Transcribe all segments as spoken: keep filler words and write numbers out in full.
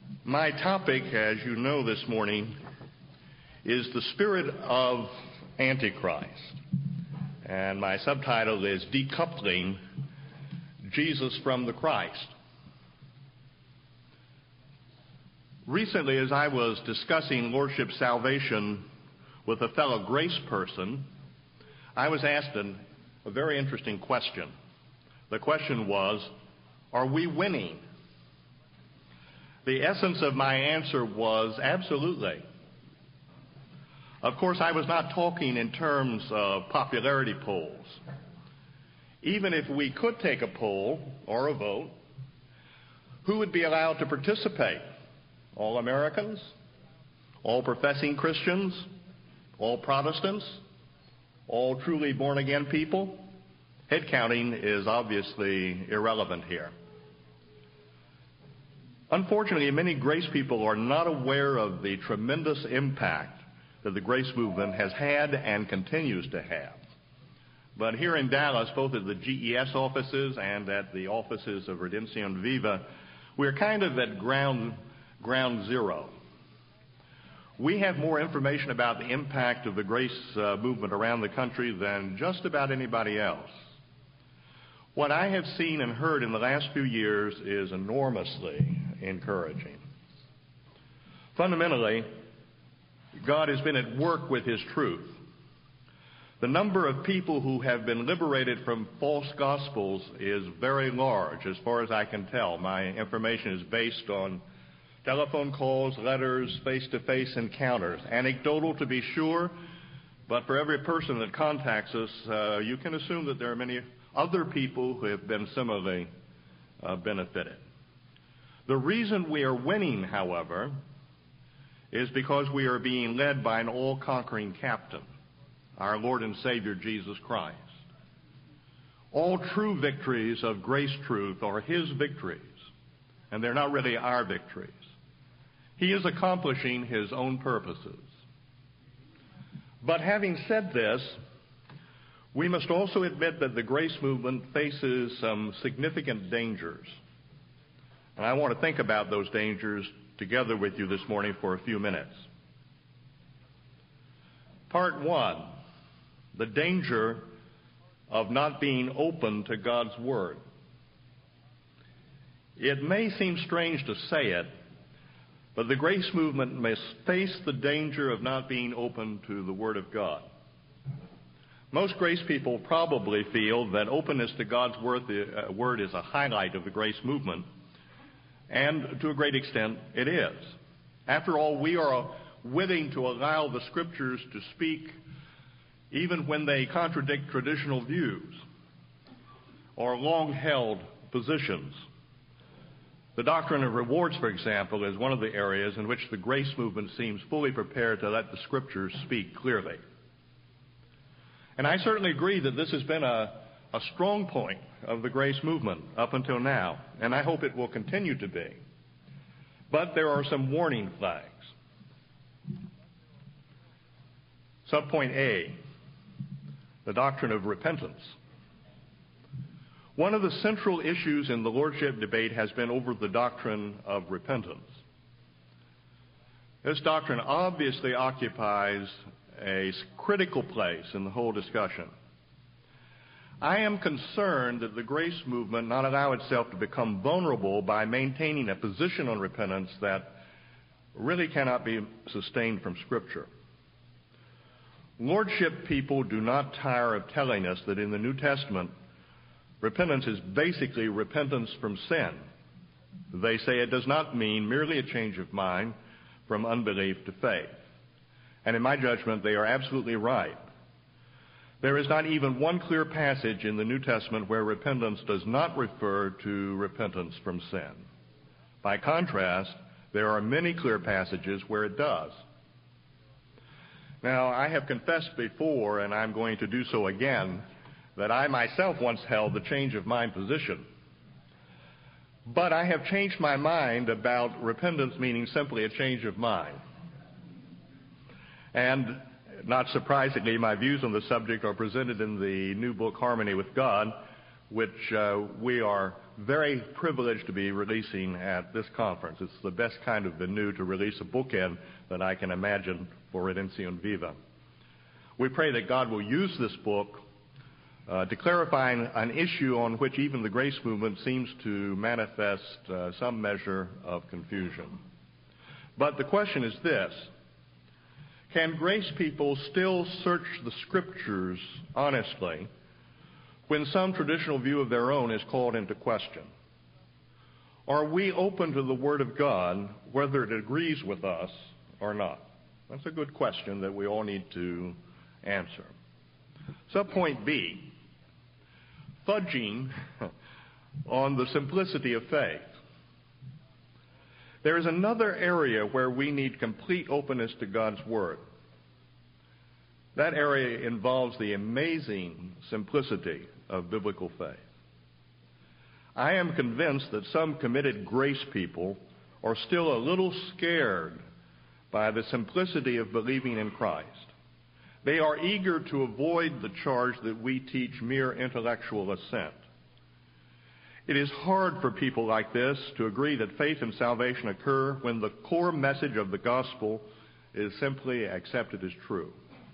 My topic, as you know this morning, is the spirit of Antichrist. And my subtitle is Decoupling Jesus from the Christ. Recently, as I was discussing Lordship salvation with a fellow grace person, I was asked an, a very interesting question. The question was, are we winning? The essence of my answer was absolutely. Of course, I was not talking in terms of popularity polls. Even if we could take a poll or a vote, who would be allowed to participate? All Americans? All professing Christians? All Protestants? All truly born-again people? Head counting is obviously irrelevant here. Unfortunately, many grace people are not aware of the tremendous impact that the grace movement has had and continues to have. But here in Dallas, both at the G E S offices and at the offices of Redención Viva, we're kind of at ground, ground zero. We have more information about the impact of the grace uh, movement around the country than just about anybody else. What I have seen and heard in the last few years is enormously encouraging. Fundamentally, God has been at work with His truth. The number of people who have been liberated from false gospels is very large, as far as I can tell. My information is based on telephone calls, letters, face-to-face encounters. Anecdotal, to be sure, but for every person that contacts us, uh, you can assume that there are many other people who have been similarly uh, benefited. The reason we are winning, however, is because we are being led by an all-conquering captain, our Lord and Savior, Jesus Christ. All true victories of grace truth are His victories, and they're not really our victories. He is accomplishing His own purposes. But having said this, we must also admit that the grace movement faces some significant dangers. And I want to think about those dangers together with you this morning for a few minutes. Part one, the danger of not being open to God's Word. It may seem strange to say it, but the grace movement must face the danger of not being open to the Word of God. Most grace people probably feel that openness to God's word, uh, word is a highlight of the grace movement, and to a great extent it is. After all, we are willing to allow the Scriptures to speak even when they contradict traditional views or long-held positions. The doctrine of rewards, for example, is one of the areas in which the grace movement seems fully prepared to let the Scriptures speak clearly. And I certainly agree that this has been a, a strong point of the grace movement up until now, and I hope it will continue to be. But there are some warning flags. Subpoint A, the doctrine of repentance. One of the central issues in the Lordship debate has been over the doctrine of repentance. This doctrine obviously occupies a critical place in the whole discussion. I am concerned that the grace movement not allow itself to become vulnerable by maintaining a position on repentance that really cannot be sustained from Scripture. Lordship people do not tire of telling us that in the New Testament, repentance is basically repentance from sin. They say it does not mean merely a change of mind from unbelief to faith. And in my judgment, they are absolutely right. There is not even one clear passage in the New Testament where repentance does not refer to repentance from sin. By contrast, there are many clear passages where it does. Now, I have confessed before, and I'm going to do so again, that I myself once held the change of mind position. But I have changed my mind about repentance meaning simply a change of mind. And not surprisingly, my views on the subject are presented in the new book, Harmony with God, which uh, we are very privileged to be releasing at this conference. It's the best kind of venue to release a book in that I can imagine for Redemption Viva. We pray that God will use this book uh, to clarify an, an issue on which even the grace movement seems to manifest uh, some measure of confusion. But the question is this: can grace people still search the Scriptures honestly when some traditional view of their own is called into question? Are we open to the Word of God, whether it agrees with us or not? That's a good question that we all need to answer. Subpoint B, fudging on the simplicity of faith. There is another area where we need complete openness to God's Word. That area involves the amazing simplicity of biblical faith. I am convinced that some committed grace people are still a little scared by the simplicity of believing in Christ. They are eager to avoid the charge that we teach mere intellectual assent. It is hard for people like this to agree that faith and salvation occur when the core message of the gospel is simply accepted as true.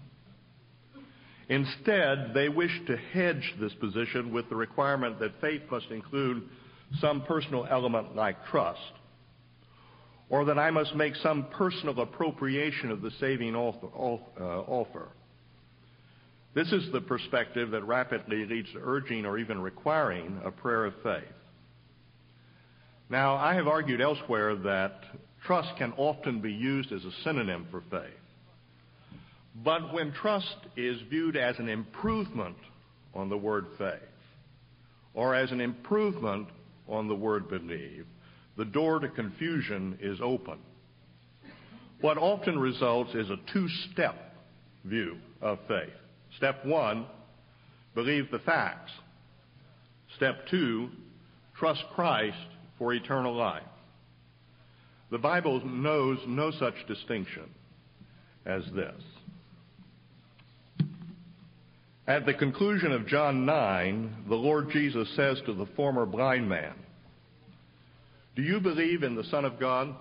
Instead, they wish to hedge this position with the requirement that faith must include some personal element like trust, or that I must make some personal appropriation of the saving offer. This is the perspective that rapidly leads to urging or even requiring a prayer of faith. Now, I have argued elsewhere that trust can often be used as a synonym for faith. But when trust is viewed as an improvement on the word faith, or as an improvement on the word believe, the door to confusion is open. What often results is a two-step view of faith. Step one, believe the facts. Step two, trust Christ for eternal life. The Bible knows no such distinction as this. At the conclusion of John nine, the Lord Jesus says to the former blind man, "Do you believe in the Son of God?"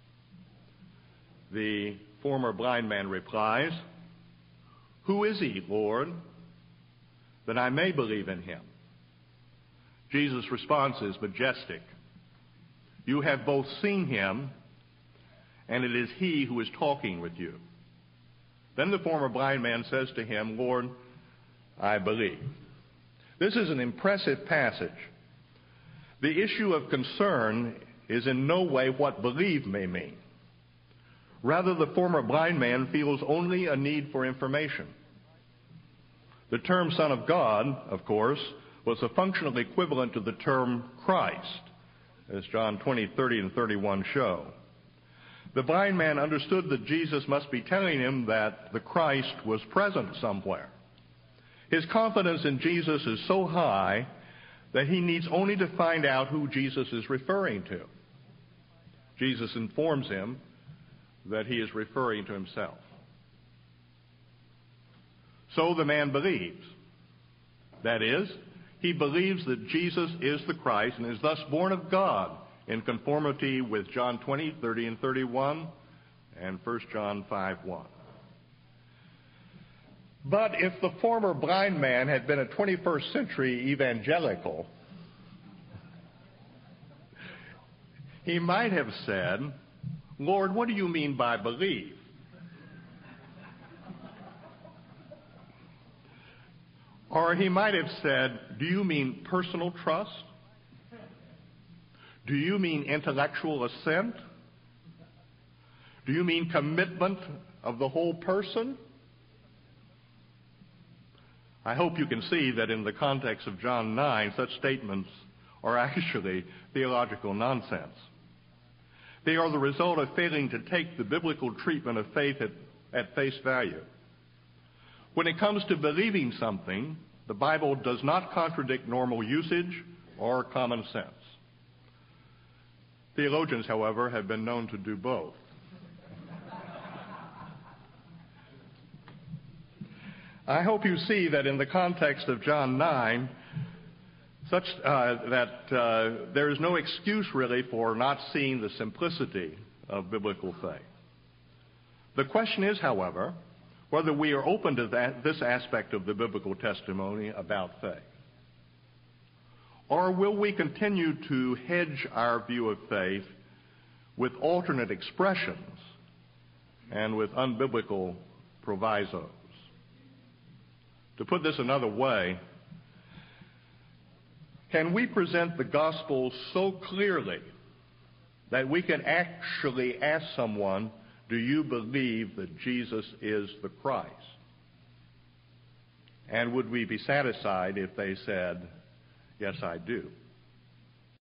The former blind man replies, "Who is he, Lord, that I may believe in him?" Jesus' response is majestic. "You have both seen him, and it is he who is talking with you." Then the former blind man says to him, "Lord, I believe." This is an impressive passage. The issue of concern is in no way what believe may mean. Rather, the former blind man feels only a need for information. The term Son of God, of course, was a functional equivalent to the term Christ, as John twenty, thirty, and thirty-one show. The blind man understood that Jesus must be telling him that the Christ was present somewhere. His confidence in Jesus is so high that he needs only to find out who Jesus is referring to. Jesus informs him that he is referring to himself. So the man believes. That is, he believes that Jesus is the Christ and is thus born of God in conformity with John twenty, thirty, and thirty-one and First John five, one. But if the former blind man had been a twenty-first century evangelical, he might have said, "Lord, what do you mean by believe?" Or he might have said, "Do you mean personal trust? Do you mean intellectual assent? Do you mean commitment of the whole person?" I hope you can see that in the context of John nine, such statements are actually theological nonsense. They are the result of failing to take the biblical treatment of faith at, at face value. When it comes to believing something, the Bible does not contradict normal usage or common sense. Theologians, however, have been known to do both. I hope you see that in the context of John nine, such uh, that uh, there is no excuse really for not seeing the simplicity of biblical faith. The question is, however, whether we are open to that, this aspect of the biblical testimony about faith. Or will we continue to hedge our view of faith with alternate expressions and with unbiblical provisos? To put this another way, can we present the gospel so clearly that we can actually ask someone, do you believe that Jesus is the Christ? And would we be satisfied if they said, yes, I do?